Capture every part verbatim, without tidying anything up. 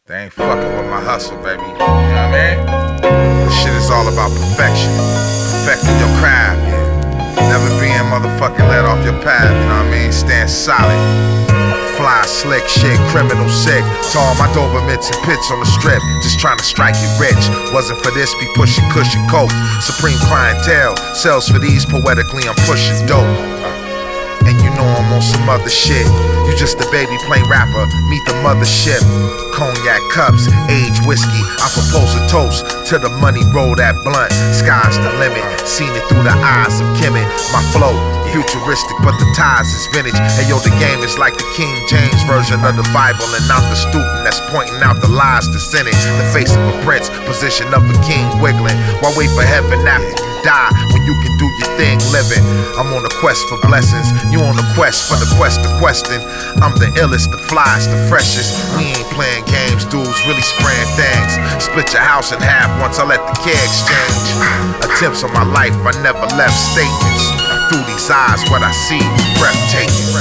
They ain't fucking with my hustle, baby. You know what I mean? This shit is all about perfection. Perfecting your craft, yeah. Never being motherfucking let off your path, you know what I mean? Stand solid. Fly, slick shit, criminal sick. To all my Dobermans and pits on the strip, just trying to strike you rich. Wasn't for this, be pushing cushion coke. Supreme clientele, sells for these, poetically I'm pushing dope. And you know I'm on some other shit. You just a baby plain rapper, meet the mothership. Cognac cups, aged whiskey. I propose a toast to the money, roll that blunt. Sky's the limit, seen it through the eyes of Kemet. My flow, futuristic, but the ties is vintage. Hey yo, the game is like the King James version of the Bible, and I'm the student that's pointing out the lies that's in it. The face of a prince, position of a king wiggling. Why wait for heaven after you die when you can do your thing living? I'm on a quest for blessings, you on a quest for the quest to question. I'm the illest, the flyest, the freshest. We ain't playing games, dudes, really spraying things. Split your house in half once I let the key exchange. Attempts on my life, I never left statements. Through these eyes, what I see, breathtaking.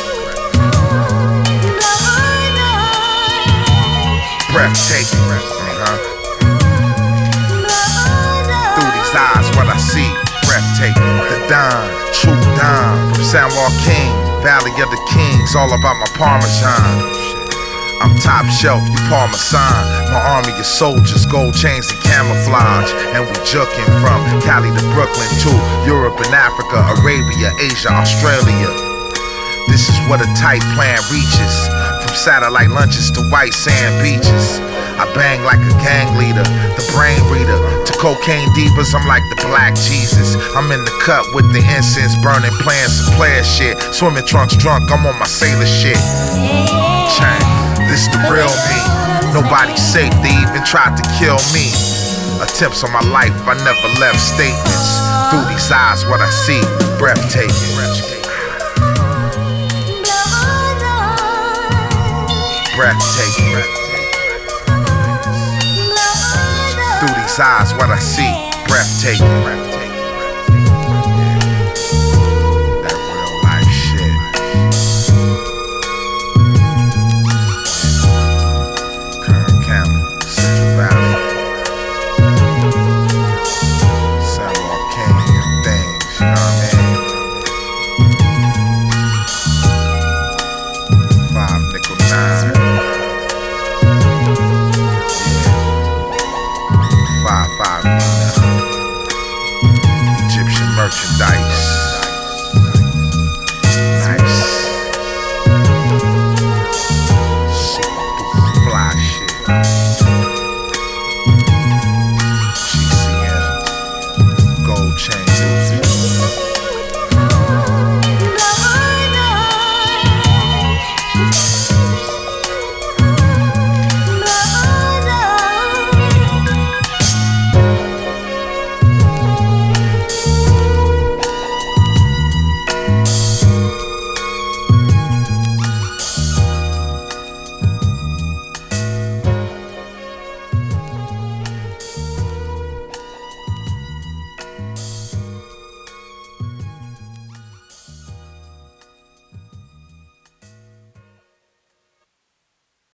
Breathtaking. Uh-huh. Through these eyes, what I see, breathtaking. The Don, true Don, from San Joaquin, Valley of the Kings, all about my Parmesan. I'm top shelf, you Parmesan. My army of soldiers, gold chains and camouflage. And we juking from Cali to Brooklyn to Europe and Africa, Arabia, Asia, Australia. This is what a tight plan reaches. From satellite lunches to white sand beaches. I bang like a gang leader, the brain reader. To cocaine divas, I'm like the black Jesus. I'm in the cut with the incense burning, playing some player shit. Swimming trunks drunk, I'm on my sailor shit. Chain. This the real me. Nobody's safe, they even tried to kill me. Attempts on my life, I never left statements. Through these eyes, what I see, breathtaking. Breathtaking. Through these eyes, what I see, breathtaking.